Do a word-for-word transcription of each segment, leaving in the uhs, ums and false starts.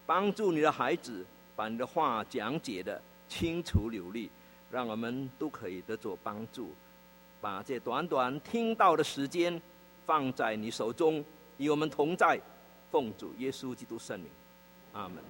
帮助你的孩子把你的话讲解的清楚流利，让我们都可以得着帮助。把这短短听到的时间放在你手中，与我们同在，奉主耶稣基督圣名，阿门。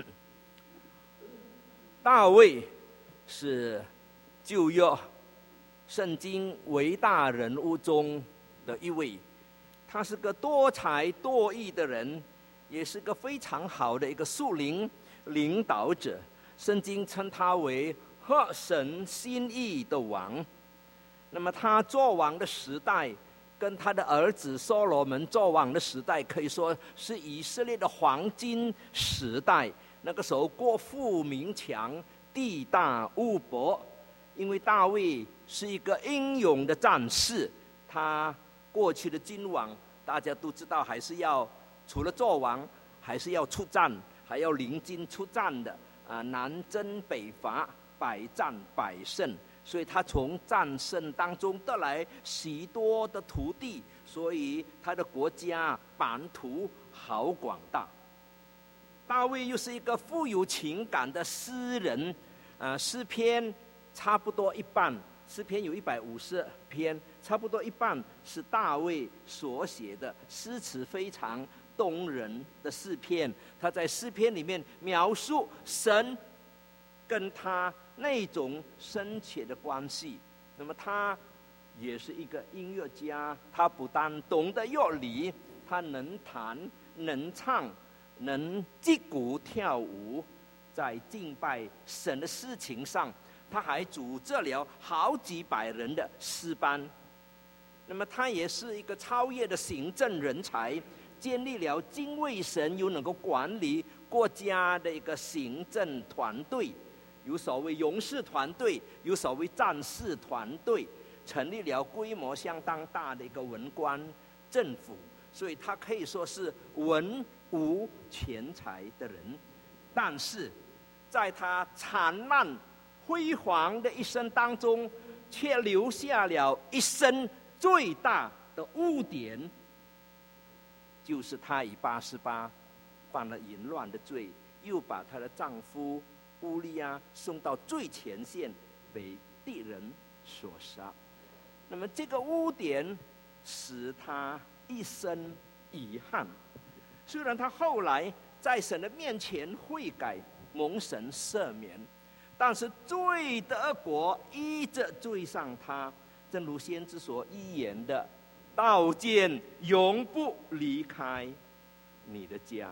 大卫是旧约圣经伟大人物中的一位，他是个多才多艺的人，也是个非常好的一个属灵领导者。圣经称他为合神心意的王。那么他作王的时代跟他的儿子所罗门作王的时代，可以说是以色列的黄金时代。那个时候国富民强，地大物博。因为大卫是一个英勇的战士，他过去的君王大家都知道，还是要除了做王，还是要出战，还要领军出战的啊，南征北伐，百战百胜。所以他从战胜当中得来许多的土地，所以他的国家版图好广大。大卫又是一个富有情感的诗人，呃，诗篇差不多一半，诗篇有一百五十篇，差不多一半是大卫所写的，诗词非常动人的诗篇。他在诗篇里面描述神跟他那种深切的关系。那么他也是一个音乐家，他不但懂得乐理，他能弹能唱能击鼓跳舞。在敬拜神的事情上，他还组织了好几百人的诗班。那么他也是一个超越的行政人才，建立了敬畏神又能够管理国家的一个行政团队，有所谓勇士团队，有所谓战士团队，成立了规模相当大的一个文官政府。所以他可以说是文武全才的人。但是在他灿烂辉煌的一生当中，却留下了一生最大的污点，就是他以八十八犯了淫乱的罪，又把她的丈夫乌利亚送到最前线，被敌人所杀。那么这个污点使他一生遗憾。虽然他后来在神的面前悔改，蒙神赦免，但是罪的恶果依着追上他，正如先知所预言的，刀剑永不离开你的家。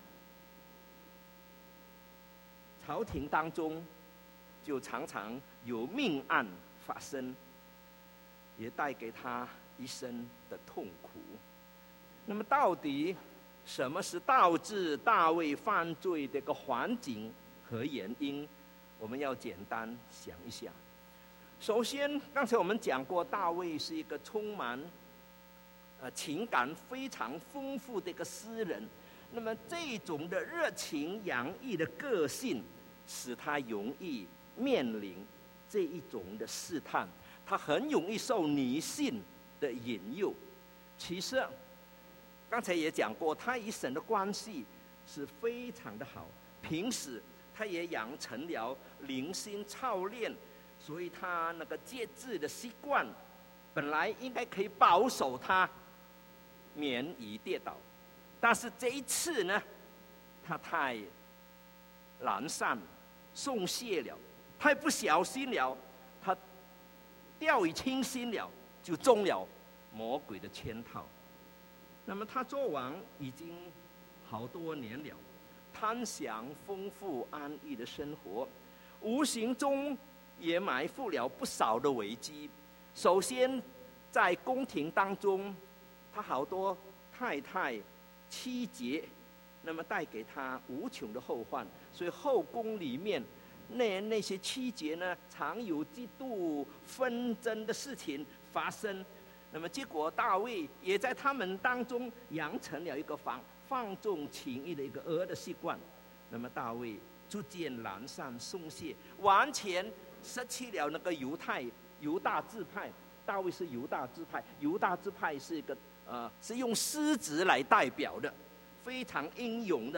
朝廷当中就常常有命案发生，也带给他一生的痛苦。那么到底什么是导致大卫犯罪的一个环境和原因？我们要简单想一想。首先，刚才我们讲过，大卫是一个充满呃情感非常丰富的一个诗人。那么这种的热情洋溢的个性，使他容易面临这一种的试探，他很容易受女性的引诱。其实刚才也讲过，他与神的关系是非常的好，平时他也养成了灵性操练，所以他那个节制的习惯本来应该可以保守他免于跌倒。但是这一次呢，他太懒散松懈了，太不小心了，他掉以轻心了，就中了魔鬼的圈套。那么他做王已经好多年了，贪享丰富安逸的生活，无形中也埋伏了不少的危机。首先在宫廷当中，他好多太太妻妾，那么带给他无穷的后患。所以后宫里面那那些妻妾呢，常有嫉妒纷争的事情发生。那么结果大卫也在他们当中养成了一个放放纵情欲的一个恶的习惯。那么大卫逐渐懒散松懈，完全失去了那个犹太犹大支派。大卫是犹大支派，犹大支派是一个呃是用狮子来代表的，非常英勇的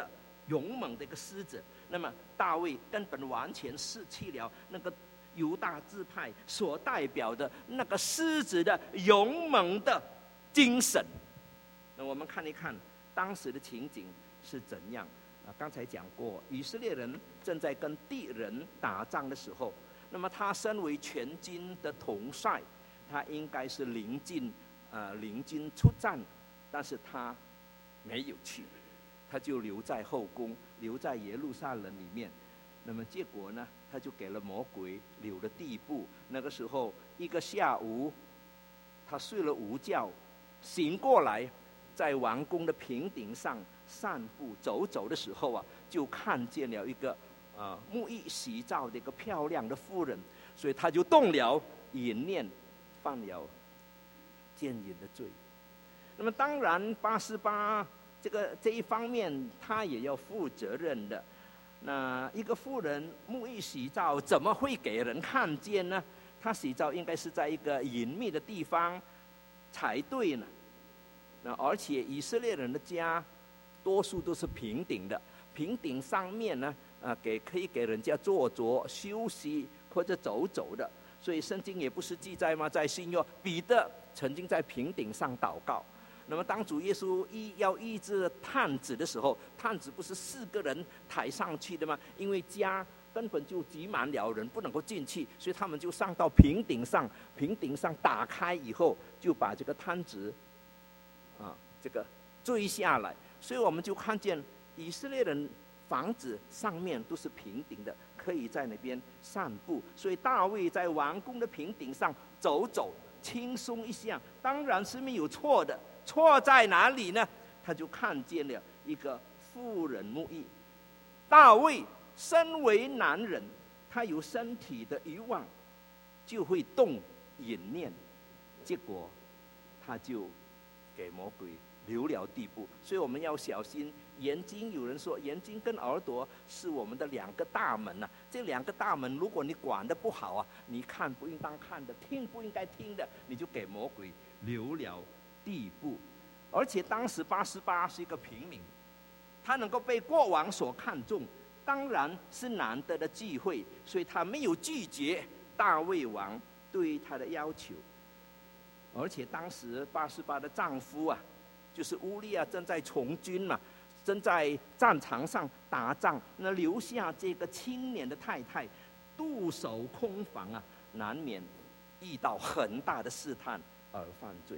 勇猛的一个狮子。那么大卫根本完全失去了那个犹大支派所代表的那个狮子的勇猛的精神。那我们看一看当时的情景是怎样啊？刚才讲过，以色列人正在跟敌人打仗的时候，那么他身为全军的统帅，他应该是领军呃领军出战，但是他没有去，他就留在后宫，留在耶路撒冷里面。那么结果呢，他就给了魔鬼留了地步。那个时候一个下午，他睡了午觉，醒过来，在王宫的平顶上散步走走的时候啊，就看见了一个啊沐浴洗澡的一个漂亮的妇人，所以他就动了淫念，犯了奸淫的罪。那么当然八十八这个这一方面他也要负责任的。那一个妇人沐浴洗澡怎么会给人看见呢？她洗澡应该是在一个隐秘的地方才对呢。那而且以色列人的家多数都是平顶的，平顶上面呢，呃，给可以给人家坐着休息或者走走的。所以圣经也不是记载吗？在新约，彼得曾经在平顶上祷告。那么当主耶稣医要医治探子的时候，探子不是四个人抬上去的吗？因为家根本就挤满了人，不能够进去，所以他们就上到平顶上，平顶上打开以后，就把这个探子啊这个追下来。所以我们就看见以色列人房子上面都是平顶的，可以在那边散步。所以大卫在王宫的平顶上走走，轻松一下，当然是没有错的。错在哪里呢？他就看见了一个妇人沐浴。大卫身为男人，他有身体的欲望，就会动淫念，结果他就给魔鬼留了地步。所以我们要小心眼睛。有人说眼睛跟耳朵是我们的两个大门啊，这两个大门如果你管得不好啊，你看不应当看的，听不应该听的，你就给魔鬼留了地步。而且当时八十八是一个平民，他能够被国王所看重，当然是难得的机会，所以他没有拒绝大卫王对他的要求。而且当时八十八的丈夫啊，就是乌利亚正在从军嘛，正在战场上打仗，那留下这个青年的太太独守空房啊，难免遇到很大的试探而犯罪。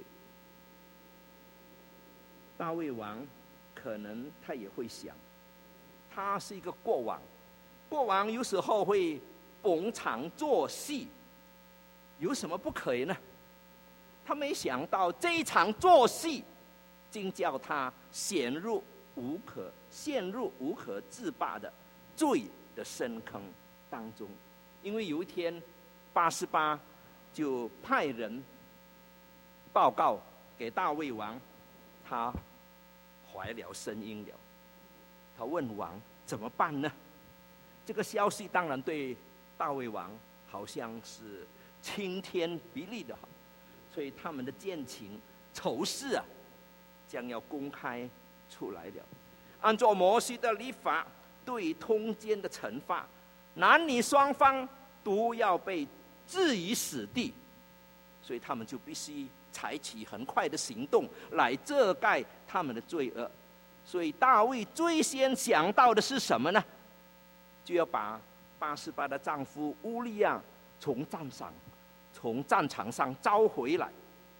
大卫王可能他也会想，他是一个国王，国王有时候会逢场作戏，有什么不可以呢？他没想到这一场作戏竟叫他陷入无可陷入无可自拔的罪的深坑当中。因为有一天八十八就派人报告给大卫王，他怀了身孕了。他问王怎么办呢？这个消息当然对大卫王好像是晴天霹雳的好，所以他们的奸情丑事啊，将要公开出来了。按照摩西的律法，对通奸的惩罚，男女双方都要被置于死地，所以他们就必须采取很快的行动来遮盖他们的罪恶。所以大卫最先想到的是什么呢？就要把八十八的丈夫乌利亚从战场从战场上召回来。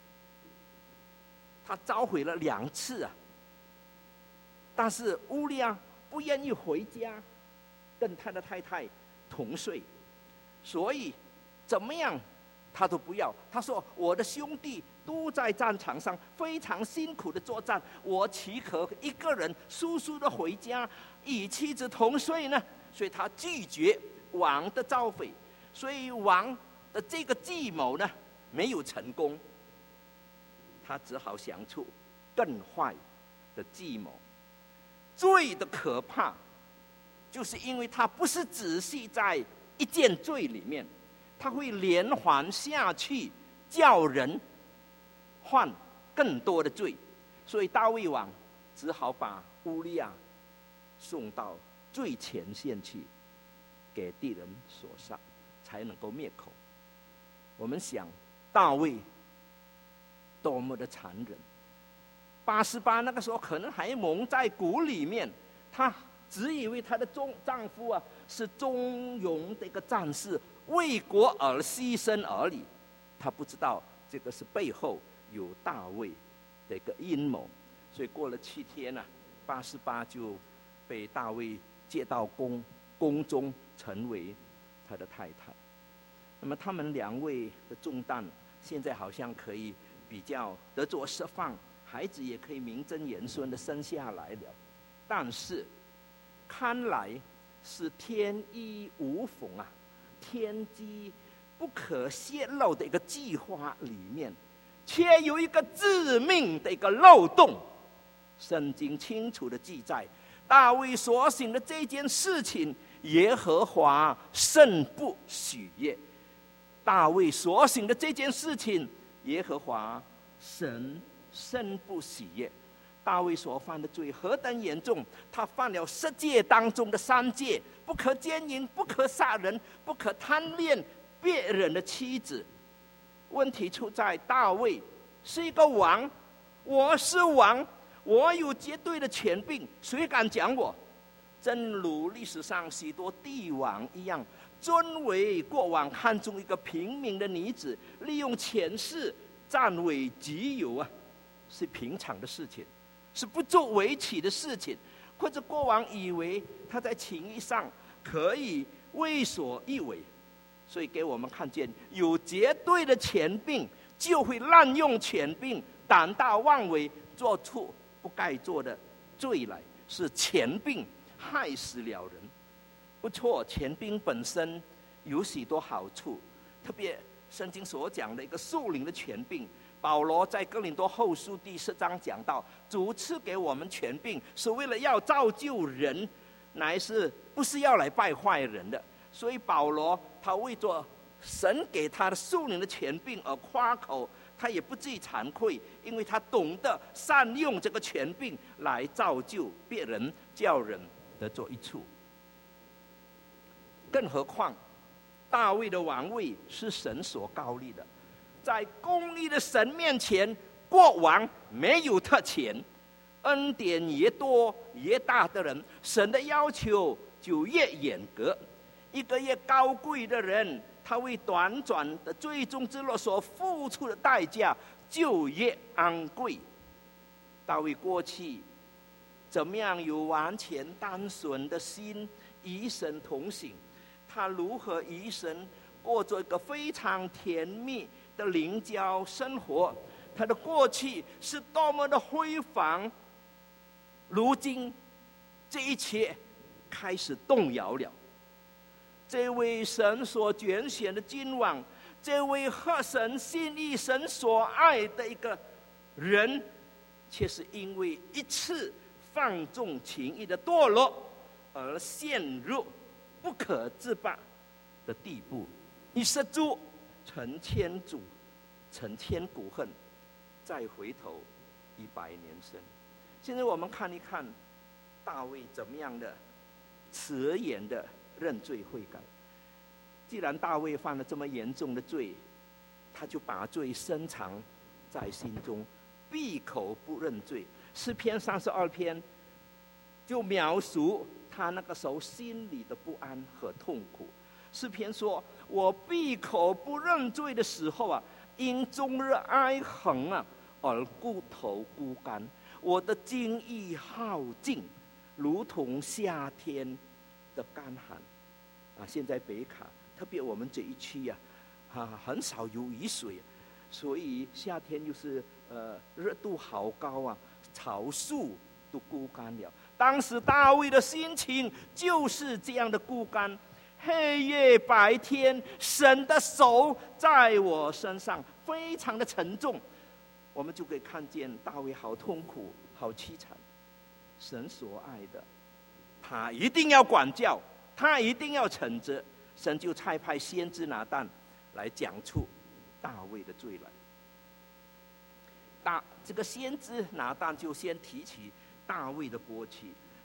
他召回了两次啊，但是乌利亚不愿意回家跟他的太太同睡，所以怎么样他都不要。他说我的兄弟都在战场上非常辛苦的作战，我岂可一个人舒舒的回家与妻子同睡呢？所以他拒绝王的召回，所以王的这个计谋呢没有成功，他只好想出更坏的计谋。罪的可怕就是因为他不是只系在一件罪里面，他会连环下去，叫人犯更多的罪。所以大卫王只好把乌利亚送到最前线去，给敌人所杀，才能够灭口。我们想大卫多么的残忍，八十八那个时候可能还蒙在鼓里面，她只以为她的中丈夫啊是忠勇的一个战士，为国而牺牲而已，她不知道这个是背后有大卫的一个阴谋。所以过了七天啊，八十八就被大卫接到宫宫中，成为他的太太。那么他们两位的重担现在好像可以比较得着释放，孩子也可以名正言顺的生下来了。但是看来是天衣无缝啊，天机不可泄露的一个计划里面，却有一个致命的一个漏洞。圣经清楚的记载，大卫所行的这件事情，耶和华甚不喜悦。大卫所行的这件事情，耶和华神甚不喜悦。大卫所犯的罪何等严重，他犯了十诫当中的三诫：不可奸淫，不可杀人，不可贪恋别人的妻子。问题出在大卫是一个王，我是王，我有绝对的权柄，谁敢讲我？正如历史上许多帝王一样，尊为过往看中一个平民的女子，利用权势占为己有啊，是平常的事情，是不足为奇的事情。或者国王以为他在情义上可以为所欲为，所以给我们看见，有绝对的权柄就会滥用权柄，胆大妄为，做出不该做的罪来，是权柄害死了人。不错，权柄本身有许多好处，特别圣经所讲的一个属灵的权柄。保罗在哥林多后书第四章讲到，主赐给我们权柄，是为了要造就人，乃是不是要来败坏人的。所以保罗他为着神给他的属灵的权柄而夸口，他也不至于惭愧，因为他懂得善用这个权柄来造就别人，叫人得着益处。更何况大卫的王位是神所高立的，在公义的神面前，国王没有特权。恩典越多越大的人，神的要求就越严格。一个越高贵的人，他为短暂的最终之乐所付出的代价就越昂贵。大卫过去怎么样有完全单纯的心，与神同行？他如何与神过着一个非常甜蜜的灵交生活？他的过去是多么的辉煌，如今这一切开始动摇了。这位神所拣选的君王，这位合神心意、神所爱的一个人，却是因为一次放纵情欲的堕落，而陷入不可自拔的地步。一失足成千古，成千古恨，再回头一百年生。现在我们看一看大卫怎么样的迟延的认罪悔改。既然大卫犯了这么严重的罪，他就把罪深藏在心中，闭口不认罪。诗篇三十二篇就描述他那个时候心里的不安和痛苦。诗篇说，我闭口不认罪的时候啊，因终日哀恨啊，而骨头枯干，我的精意耗尽，如同夏天的干旱啊。现在北卡，特别我们这一区啊，啊很少有雨水，所以夏天又是呃热度好高啊，草树都枯干了。当时大卫的心情就是这样的枯干。黑夜白天，神的手在我身上非常的沉重，我们就可以看见大卫好痛苦，好凄惨。神所爱的，他一定要管教，他一定要惩责。神就差派先知拿但来讲出大卫的罪来。大这个先知拿但就先提起大卫的过去，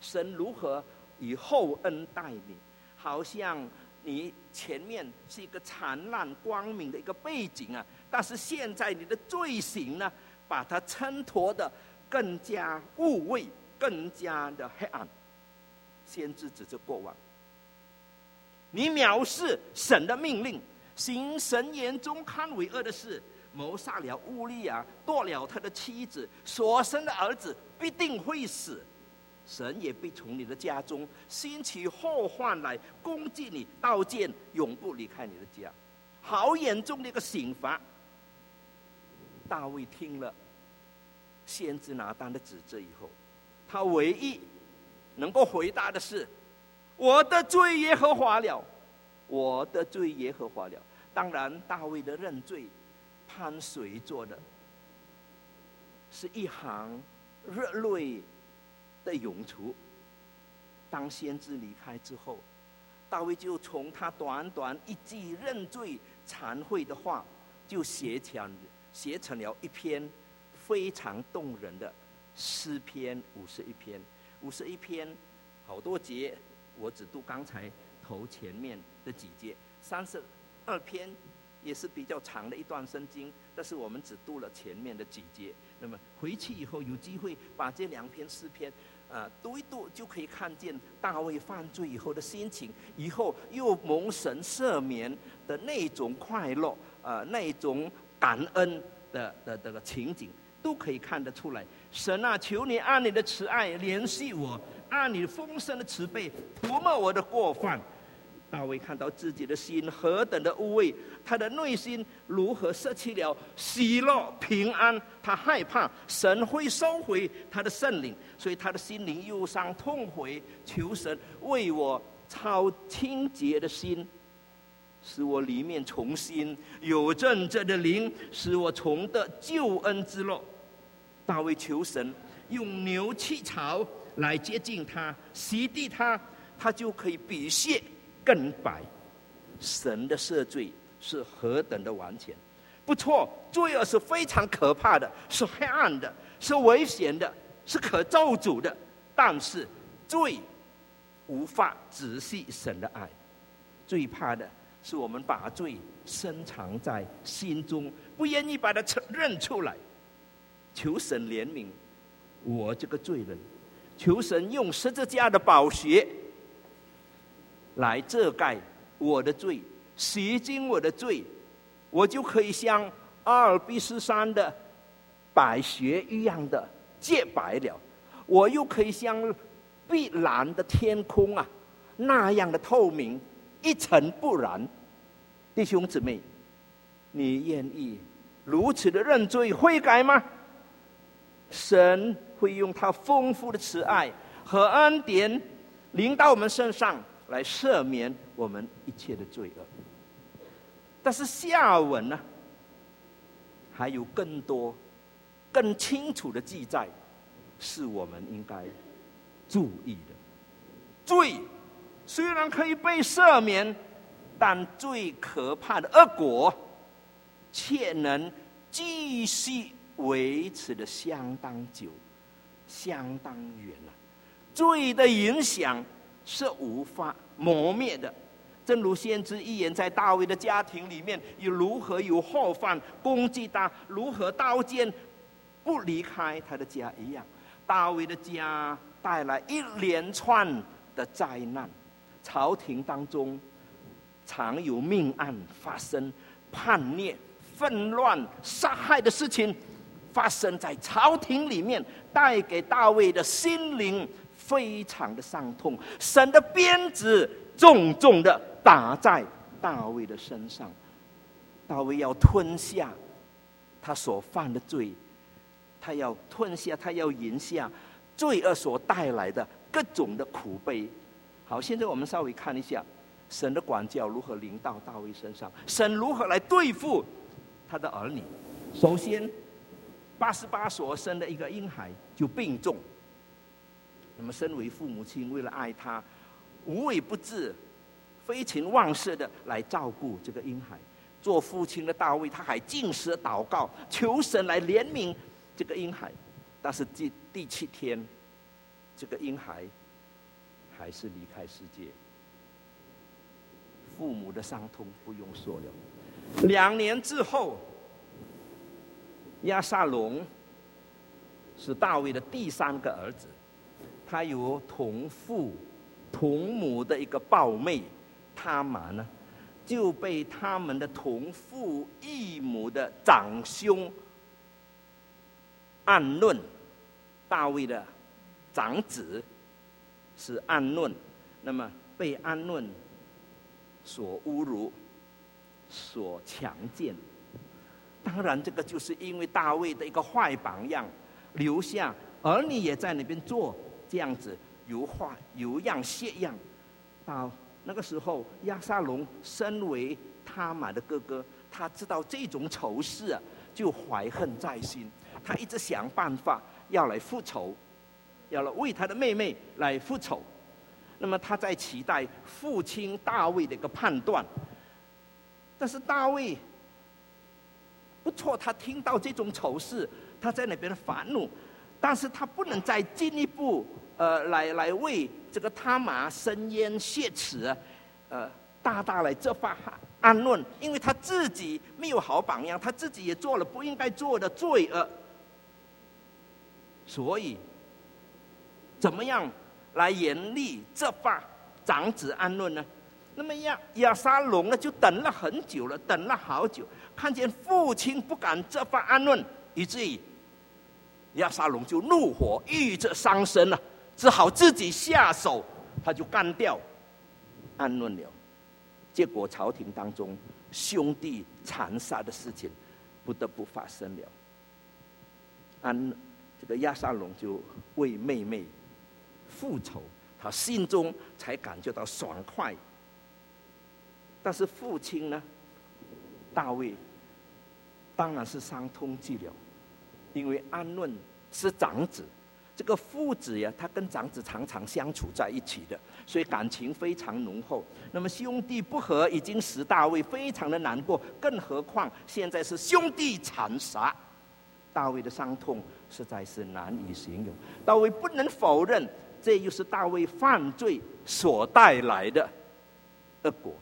神如何以厚恩待你，好像你前面是一个灿烂光明的一个背景啊，但是现在你的罪行呢，把它衬托的更加污秽，更加的黑暗。先知指着过往，你藐视神的命令，行神眼中看为恶的事，谋杀了乌利亚，夺了他的妻子，所生的儿子必定会死。神也必从你的家中兴起祸患来攻击你，刀剑永不离开你的家。好严重的一个刑罚。大卫听了先知拿单的指责以后，他唯一能够回答的是：我的罪耶和华了，我的罪耶和华了。当然，大卫的认罪伴随着的是一行热泪的涌出。当先知离开之后，大卫就从他短短一句认罪忏悔的话，就写成写成了一篇非常动人的诗篇五十一篇。五十一篇好多节，我只读刚才头前面的几节。三十二篇也是比较长的一段圣经，但是我们只读了前面的几节。那么回去以后有机会把这两篇诗篇呃读一读，就可以看见大卫犯罪以后的心情，以后又蒙神赦免的那种快乐，呃那种感恩的的这个情景，都可以看得出来。神啊，求你按你的慈爱怜恤我，按你丰盛的慈悲涂抹我的过犯。大卫看到自己的心何等的污秽，他的内心如何失去了喜乐平安，他害怕神会收回他的圣灵，所以他的心灵忧伤痛悔，求神为我操清洁的心，使我里面重新有正直的灵，使我重得救恩之乐。大卫求神用牛气槽来接近他，洗涤他，他就可以比雪更白。神的赦罪是何等的完全！不错，罪恶是非常可怕的，是黑暗的，是危险的，是可咒诅的。但是罪无法止息神的爱。最怕的是我们把罪深藏在心中，不愿意把它认出来。求神怜悯我这个罪人，求神用十字架的宝血来遮盖我的罪，洗净我的罪，我就可以像阿尔卑斯山的白雪一样的洁白了，我又可以像碧蓝的天空啊那样的透明，一尘不染。弟兄姊妹，你愿意如此的认罪悔改吗？神会用他丰富的慈爱和恩典临到我们身上，来赦免我们一切的罪恶。但是下文呢，还有更多更清楚的记载，是我们应该注意的。罪虽然可以被赦免，但最可怕的恶果却能继续维持的相当久，相当远了。罪的影响是无法磨灭的。正如先知预言在大卫的家庭里面，有如何有祸患攻击他，如何刀剑不离开他的家一样。大卫的家带来一连串的灾难，朝廷当中常有命案发生，叛逆、纷乱、杀害的事情发生在朝廷里面，带给大卫的心灵非常的伤痛。神的鞭子重重的打在大卫的身上，大卫要吞下他所犯的罪，他要吞下，他要饮下罪恶所带来的各种的苦悲。好，现在我们稍微看一下神的管教如何临到大卫身上，神如何来对付他的儿女。首先，八十八所生的一个婴孩就病重，那么身为父母亲，为了爱他，无微不至、废寝忘食的来照顾这个婴孩。做父亲的大卫，他还禁食祷告，求神来怜悯这个婴孩。但是第第七天，这个婴孩还是离开世界。父母的伤痛不用说了。两年之后，押沙龙是大卫的第三个儿子，他有同父同母的一个胞妹他玛呢，就被他们的同父异母的长兄暗论，大卫的长子是暗论，那么被暗论所侮辱，所强奸。当然，这个就是因为大卫的一个坏榜样，留下儿女也在那边做这样子有坏有样学样。到那个时候，押沙龙身为他玛的哥哥，他知道这种仇视啊，就怀恨在心。他一直想办法要来复仇，要来为他的妹妹来复仇。那么他在期待父亲大卫的一个判断，但是大卫不错，他听到这种仇视，他在那边烦怒，但是他不能再进一步呃来来为这个他玛伸冤血耻，呃大大来责罚暗论，因为他自己没有好榜样，他自己也做了不应该做的罪恶，所以怎么样来严厉责罚长子暗论呢？那么亚亚沙龙呢，就等了很久了，等了好久，看见父亲不敢责罚暗论，以至于亚沙龙就怒火欲着伤身了，只好自己下手，他就干掉暗论了。结果朝廷当中兄弟残杀的事情不得不发生了。安这个亚沙龙就为妹妹复仇，他心中才感觉到爽快。但是父亲呢，大卫当然是伤痛极了，因为暗论是长子，这个父子呀，他跟长子常常相处在一起的，所以感情非常浓厚。那么兄弟不和已经使大卫非常的难过，更何况现在是兄弟残杀，大卫的伤痛实在是难以形容。大卫不能否认，这又是大卫犯罪所带来的恶果。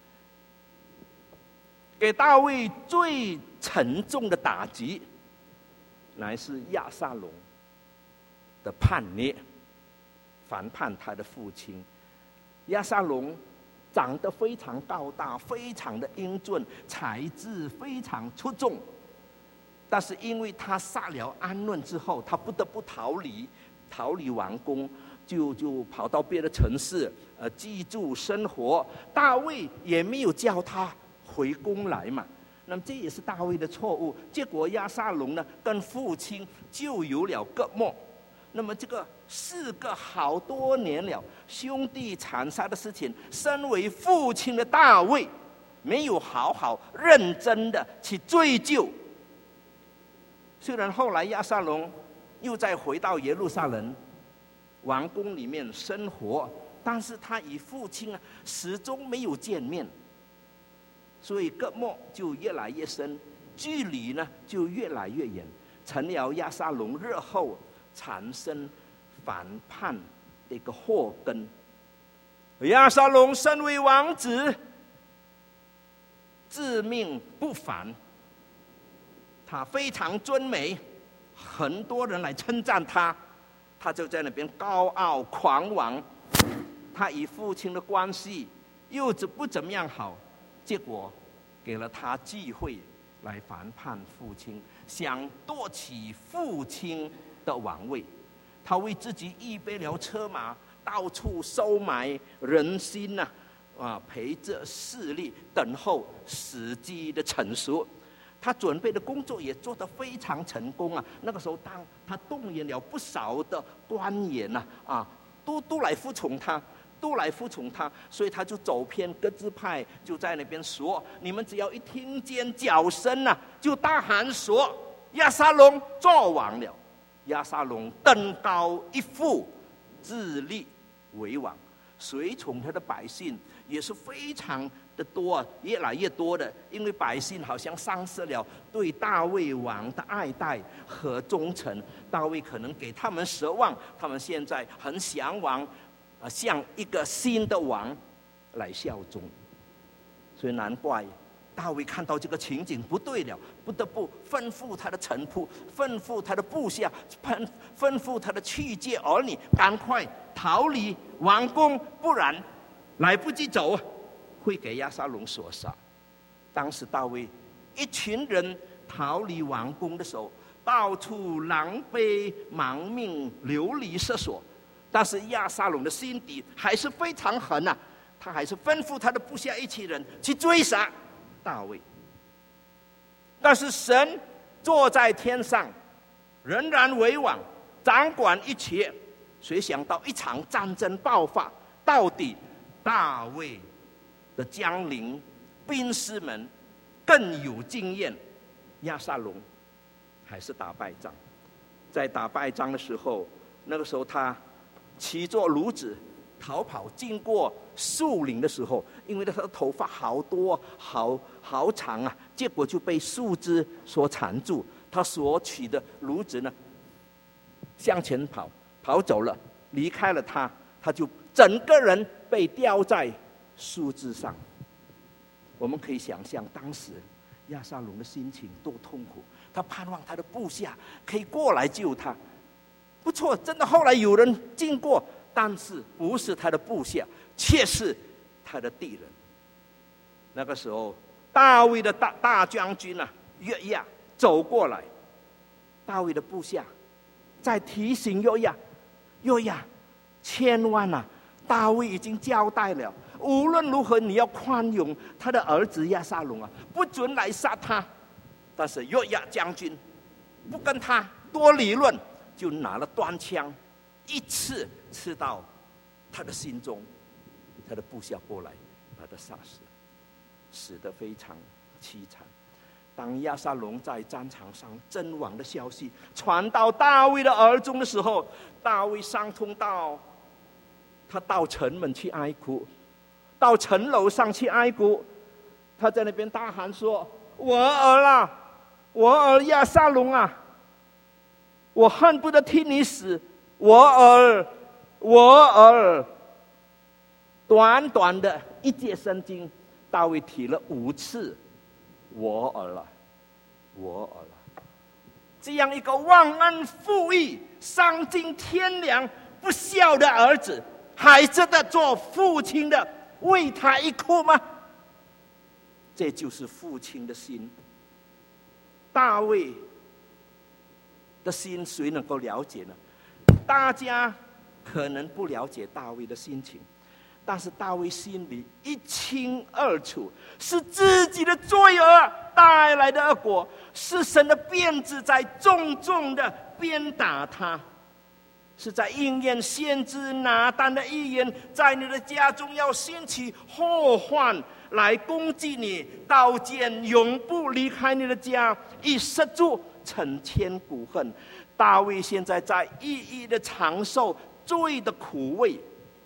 给大卫最沉重的打击，乃是亚沙龙的叛逆，反叛他的父亲。亚沙龙长得非常高大，非常的英俊，才智非常出众。但是因为他杀了暗论之后，他不得不逃离，逃离王宫，就就跑到别的城市，呃，居住生活。大卫也没有叫他回宫来嘛，那么这也是大卫的错误。结果亚沙龙呢，跟父亲就有了隔膜。那么这个事隔好多年了，兄弟残杀的事情，身为父亲的大卫没有好好认真的去追究。虽然后来亚沙龙又再回到耶路撒冷王宫里面生活，但是他与父亲啊始终没有见面，所以隔膜就越来越深，距离呢就越来越远，成了亚沙龙日后产生反叛的一个祸根。亚沙龙身为王子，自命不凡，他非常尊美，很多人来称赞他，他就在那边高傲狂妄。他与父亲的关系又不怎么样好，结果给了他机会来反叛父亲，想夺取父亲的王位。他为自己预备了车马，到处收买人心呐、啊，啊，陪着势力，等候时机的成熟。他准备的工作也做得非常成功啊！那个时候，当他动员了不少的官员呐、啊，啊，都都来服从他。都来服从他，所以他就走偏各支派，就在那边说：你们只要一听见叫声啊，就大喊说亚沙龙作王了。亚沙龙登高一呼，自立为王，随从他的百姓也是非常的多，越来越多的，因为百姓好像丧失了对大卫王的爱戴和忠诚。大卫可能给他们奢望，他们现在很向往啊，向一个新的王来效忠。所以难怪大卫看到这个情景不对了，不得不吩咐他的臣仆，吩咐他的部下，吩吩咐他的去借儿女，赶快逃离王宫，不然来不及走，会给押沙龙所杀。当时大卫一群人逃离王宫的时候，到处狼狈亡命，流离失所。但是押沙龙的心底还是非常狠啊，他还是吩咐他的部下一群人去追杀大卫。但是神坐在天上，仍然为王，掌管一切。谁想到一场战争爆发，到底大卫的将领兵士们更有经验，押沙龙还是打败仗。在打败仗的时候，那个时候他骑着驴子逃跑，经过树林的时候，因为他的头发好多好好长啊，结果就被树枝所缠住。他所取的驴子呢，向前跑，跑走了，离开了他，他就整个人被吊在树枝上。我们可以想象当时押沙龙的心情多痛苦，他盼望他的部下可以过来救他。不错，真的后来有人经过，但是不是他的部下，却是他的敌人。那个时候大卫的大大将军啊约押走过来，大卫的部下在提醒约押，约押千万啊，大卫已经交代了，无论如何你要宽容他的儿子押沙龙啊，不准来杀他。但是约押将军不跟他多理论，就拿了端枪一刺刺到他的心中，他的部下过来把他杀死，死得非常凄惨。当押沙龙在战场上阵亡的消息传到大卫的耳中的时候，大卫伤痛到他到城门去哀哭，到城楼上去哀哭。他在那边大喊说：“我儿啊，我儿押沙龙啊，我恨不得替你死，我儿，我儿。”短短的一节圣经，大卫提了五次我儿了，我儿了。这样一个忘恩负义、丧尽天良、不孝的儿子，还值得做父亲的为他一哭吗？这就是父亲的心。大卫的心谁能够了解呢？大家可能不了解大卫的心情，但是大卫心里一清二楚，是自己的罪恶带来的恶果，是神的鞭子在重重的鞭打他，是在应验先知拿单的预言，在你的家中要兴起祸患来攻击你，刀剑永不离开你的家，以塞住成千古恨。大卫现在在一一的尝受罪的苦味。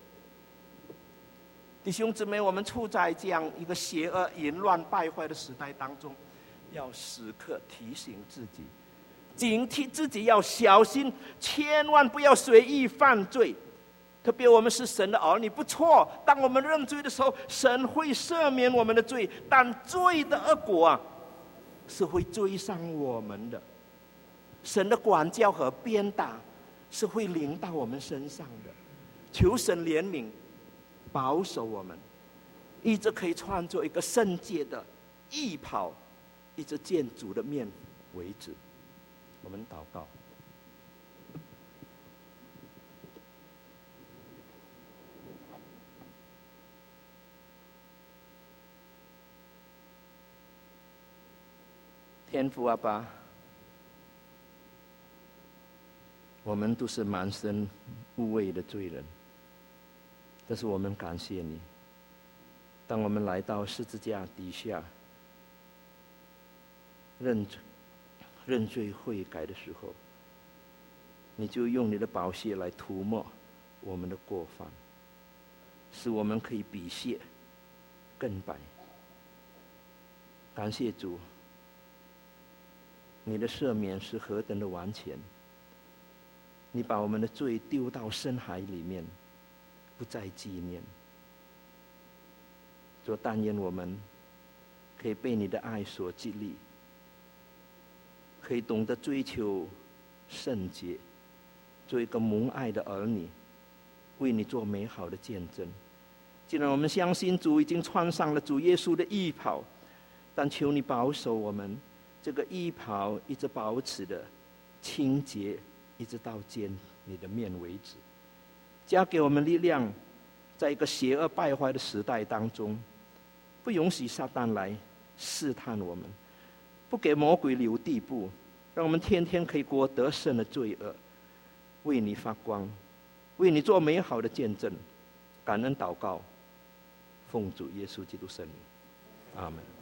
弟兄姊妹，我们处在这样一个邪恶、淫乱、败坏的时代当中，要时刻提醒自己，警惕自己，要小心，千万不要随意犯罪。特别我们是神的儿女，不错，当我们认罪的时候，神会赦免我们的罪，但罪的恶果啊，是会追上我们的。神的管教和鞭打是会临到我们身上的。求神怜悯，保守我们，一直可以穿着一个圣洁的义袍，一直见主的面为止。我们祷告。天父阿爸，我们都是满身污秽的罪人，但是我们感谢你，当我们来到十字架底下认认罪悔改的时候，你就用你的宝血来涂抹我们的过犯，使我们可以比血更白。感谢主，你的赦免是何等的完全，你把我们的罪丢到深海里面， 不再纪念。主，但愿我们可以被你的爱所激励，可以懂得追求圣洁，做一个蒙爱的儿女，为你做美好的见证。既然我们相信主已经穿上了主耶稣的义袍，但求你保守我们这个义袍一直保持的清洁，一直到见你的面为止。加给我们力量，在一个邪恶败坏的时代当中，不允许撒旦来试探我们，不给魔鬼留地步，让我们天天可以过得胜的罪恶，为你发光，为你做美好的见证。感恩祷告，奉主耶稣基督圣名，阿门。